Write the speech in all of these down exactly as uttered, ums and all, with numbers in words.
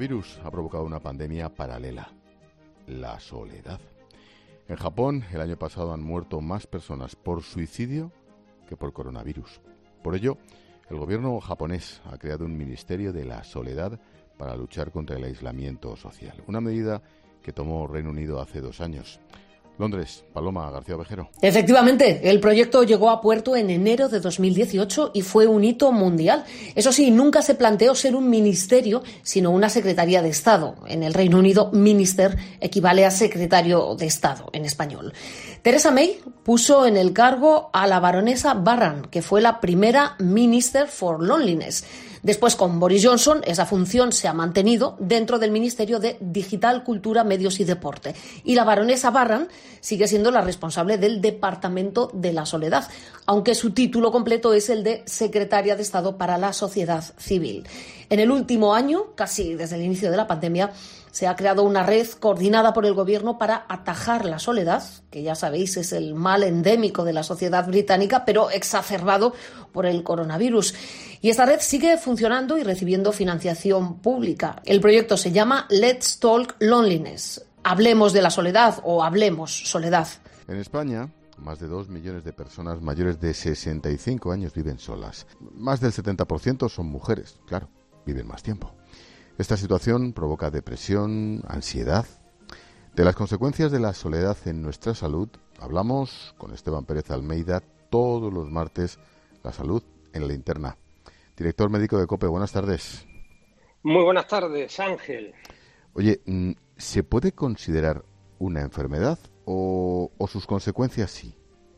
coronavirus ha provocado una pandemia paralela, la soledad. En Japón, el año pasado han muerto más personas por suicidio que por coronavirus. Por ello, el gobierno japonés ha creado un Ministerio de la Soledad para luchar contra el aislamiento social, una medida que tomó Reino Unido hace dos años. Londres, Paloma García Ovejero. Efectivamente, el proyecto llegó a puerto en enero de dos mil dieciocho y fue un hito mundial. Eso sí, nunca se planteó ser un ministerio, sino una secretaría de Estado. En el Reino Unido, minister equivale a secretario de Estado en español. Theresa May puso en el cargo a la baronesa Barran, que fue la primera Minister for Loneliness. Después, con Boris Johnson, esa función se ha mantenido dentro del Ministerio de Digital, Cultura, Medios y Deporte. Y la baronesa Barran sigue siendo la responsable del Departamento de la Soledad, aunque su título completo es el de Secretaria de Estado para la Sociedad Civil. En el último año, casi desde el inicio de la pandemia, se ha creado una red coordinada por el Gobierno para atajar la soledad, que ya sabéis es el mal endémico de la sociedad británica, pero exacerbado por el coronavirus. Y esta red sigue funcionando y recibiendo financiación pública. El proyecto se llama Let's Talk Loneliness. Hablemos de la soledad o hablemos soledad. En España, más de dos millones de personas mayores de sesenta y cinco años viven solas. Más del setenta por ciento son mujeres, claro, viven más tiempo. Esta situación provoca depresión, ansiedad. De las consecuencias de la soledad en nuestra salud hablamos con Esteban Pérez Almeida todos los martes, la salud en la linterna. Director médico de COPE, buenas tardes. Muy buenas tardes, Ángel. Oye, ¿se puede considerar una enfermedad o, o sus consecuencias sí?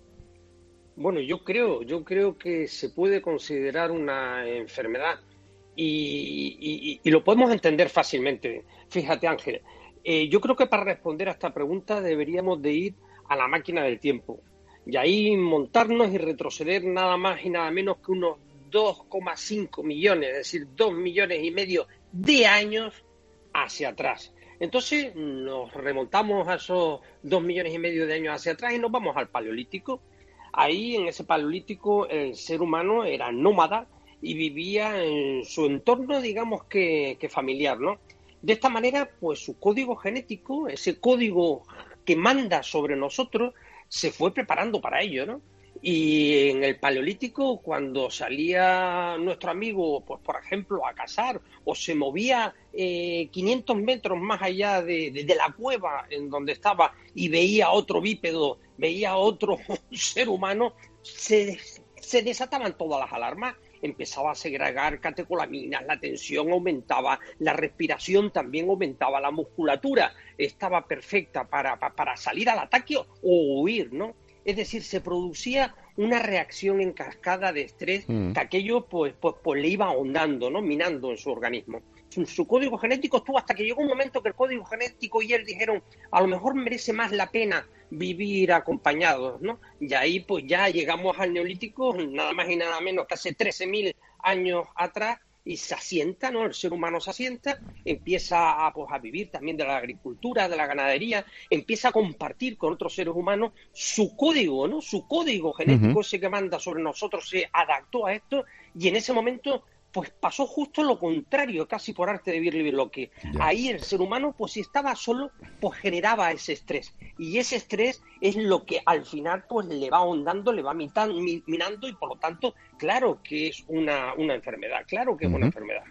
Bueno, yo creo, yo creo que se puede considerar una enfermedad. Y, y, y lo podemos entender fácilmente. Fíjate, Ángel, eh, yo creo que para responder a esta pregunta deberíamos de ir a la máquina del tiempo y ahí montarnos y retroceder nada más y nada menos que unos dos coma cinco millones, es decir, dos millones y medio de años hacia atrás. Entonces nos remontamos a esos dos millones y medio de años hacia atrás y nos vamos al Paleolítico. Ahí, en ese Paleolítico, el ser humano era nómada y vivía en su entorno, digamos que, que familiar, ¿no? De esta manera, pues su código genético, ese código que manda sobre nosotros, se fue preparando para ello, ¿no? Y en el Paleolítico, cuando salía nuestro amigo, pues por ejemplo, a cazar, o se movía eh, quinientos metros más allá de, de, de la cueva en donde estaba y veía otro bípedo, veía otro ser humano, se, se desataban todas las alarmas. Empezaba a segregar catecolaminas, la tensión aumentaba, la respiración también aumentaba, la musculatura estaba perfecta para, para, para salir al ataque o huir, ¿no? Es decir, se producía una reacción en cascada de estrés mm. que aquello pues, pues, pues le iba ahondando, ¿no? Minando en su organismo. Su, su código genético estuvo hasta que llegó un momento que el código genético y él dijeron, a lo mejor merece más la pena vivir acompañados, ¿no? Y ahí pues ya llegamos al Neolítico, nada más y nada menos que hace trece mil años atrás, y se asienta, ¿no? El ser humano se asienta, empieza a, pues, a vivir también de la agricultura, de la ganadería, empieza a compartir con otros seres humanos su código, ¿no? Su código genético, uh-huh. ese que manda sobre nosotros, se adaptó a esto, y en ese momento pues pasó justo lo contrario, casi por arte de Birlibirloque. Yeah. Ahí el ser humano, pues si estaba solo, pues generaba ese estrés. Y ese estrés es lo que al final pues le va ahondando, le va mitando, minando y por lo tanto, claro que es una, una enfermedad, claro que es uh-huh. una enfermedad.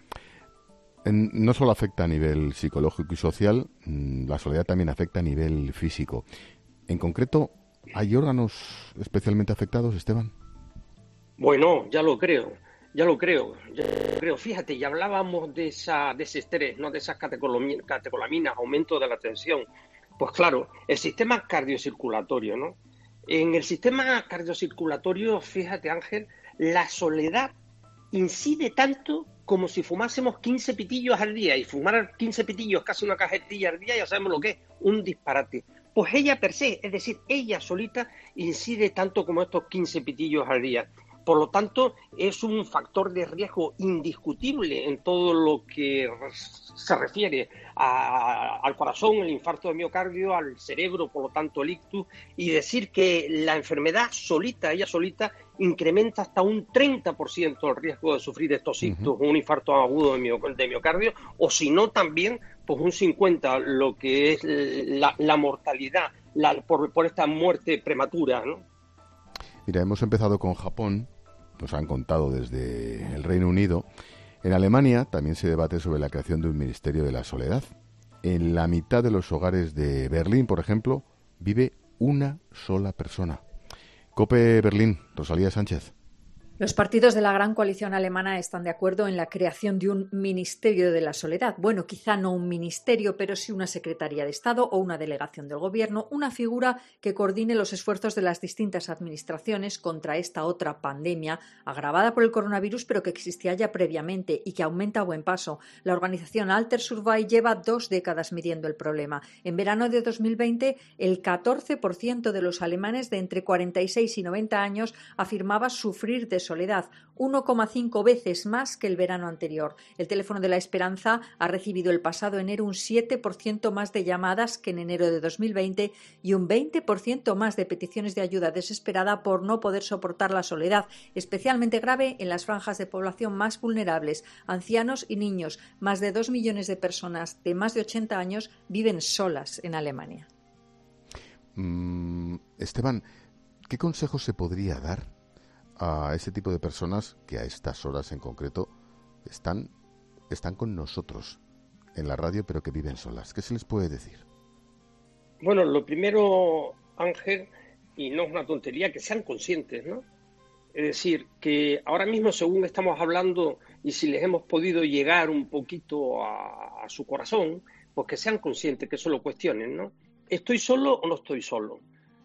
En, no solo afecta a nivel psicológico y social, la soledad también afecta a nivel físico. En concreto, ¿hay órganos especialmente afectados, Esteban? Bueno, ya lo creo. Ya lo creo, ya lo creo. Fíjate, ya hablábamos de esa, de ese estrés, ¿no? De esas catecolaminas, catecolaminas, aumento de la tensión. Pues claro, el sistema cardiocirculatorio, ¿no? En el sistema cardiocirculatorio, fíjate, Ángel, la soledad incide tanto como si fumásemos quince pitillos al día. Y fumar quince pitillos, casi una cajetilla al día, ya sabemos lo que es, un disparate. Pues ella per se, es decir, ella solita incide tanto como estos quince pitillos al día. Por lo tanto, es un factor de riesgo indiscutible en todo lo que se refiere a, al corazón, el infarto de miocardio, al cerebro, por lo tanto el ictus, y decir que la enfermedad solita, ella solita, incrementa hasta un treinta por ciento el riesgo de sufrir estos ictus, uh-huh. un infarto agudo de miocardio, o si no también, pues un cincuenta por ciento lo que es la, la mortalidad la, por, por esta muerte prematura, ¿no? Mira, hemos empezado con Japón, nos han contado desde el Reino Unido. En Alemania también se debate sobre la creación de un Ministerio de la Soledad. En la mitad de los hogares de Berlín, por ejemplo, vive una sola persona. COPE Berlín, Rosalía Sánchez. Los partidos de la gran coalición alemana están de acuerdo en la creación de un Ministerio de la Soledad. Bueno, quizá no un ministerio, pero sí una Secretaría de Estado o una delegación del Gobierno, una figura que coordine los esfuerzos de las distintas administraciones contra esta otra pandemia agravada por el coronavirus, pero que existía ya previamente y que aumenta a buen paso. La organización Alter Survey lleva dos décadas midiendo el problema. En verano de dos mil veinte, el catorce por ciento de los alemanes de entre cuarenta y seis y noventa años afirmaba sufrir de soledad, uno coma cinco veces más que el verano anterior. El teléfono de la esperanza ha recibido el pasado enero un siete por ciento más de llamadas que en enero de dos mil veinte y un veinte por ciento más de peticiones de ayuda desesperada por no poder soportar la soledad, especialmente grave en las franjas de población más vulnerables, ancianos y niños. Más de dos millones de personas de más de ochenta años viven solas en Alemania. Mm, Esteban, ¿qué consejo se podría dar a ese tipo de personas que a estas horas en concreto están, están con nosotros en la radio, pero que viven solas? ¿Qué se les puede decir? Bueno, lo primero, Ángel, y no es una tontería, que sean conscientes, ¿no? Es decir, que ahora mismo, según estamos hablando, y si les hemos podido llegar un poquito a, a su corazón, pues que sean conscientes, que eso lo cuestionen, ¿no? ¿Estoy solo o no estoy solo?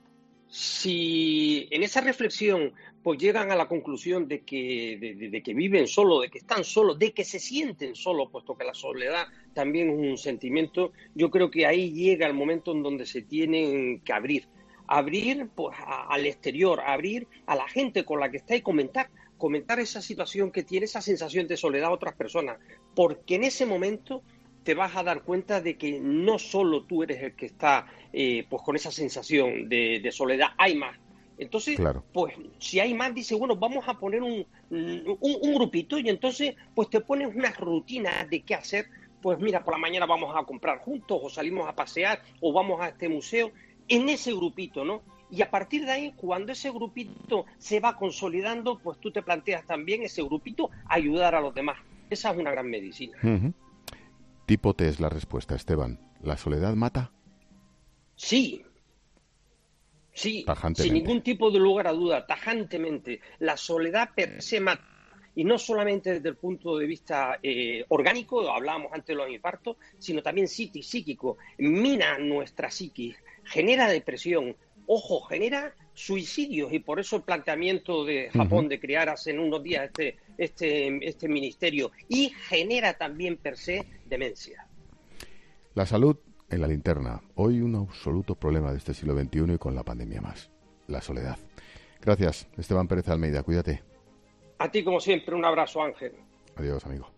Si en esa reflexión pues llegan a la conclusión de que, de, de, de que viven solos, de que están solos, de que se sienten solos, puesto que la soledad también es un sentimiento, yo creo que ahí llega el momento en donde se tienen que abrir. Abrir pues, a, al exterior, abrir a la gente con la que está y comentar, comentar esa situación que tiene, esa sensación de soledad a otras personas, porque en ese momento te vas a dar cuenta de que no solo tú eres el que está eh, pues con esa sensación de, de soledad, hay más. Entonces, claro. pues si hay más, dice, bueno, vamos a poner un, un, un grupito y entonces pues te pones unas rutinas de qué hacer. Pues mira, por la mañana vamos a comprar juntos o salimos a pasear o vamos a este museo en ese grupito, ¿no? Y a partir de ahí, cuando ese grupito se va consolidando, pues tú te planteas también ese grupito ayudar a los demás. Esa es una gran medicina. Uh-huh. Tipo T es la respuesta, Esteban. ¿La soledad mata? Sí. Sí, sin ningún tipo de lugar a duda, tajantemente. La soledad per se mata. Y no solamente desde el punto de vista eh, orgánico, hablábamos antes de los infartos, sino también psíquico. Mina nuestra psiquis, genera depresión, ojo, genera suicidios, y por eso el planteamiento de Japón uh-huh. de crear hace unos días este, este, este ministerio, y genera también per se demencia. La salud en la linterna, hoy un absoluto problema de este siglo veintiuno y con la pandemia más, la soledad. Gracias, Esteban Pérez Almeida, cuídate. A ti, como siempre, un abrazo, Ángel. Adiós, amigo.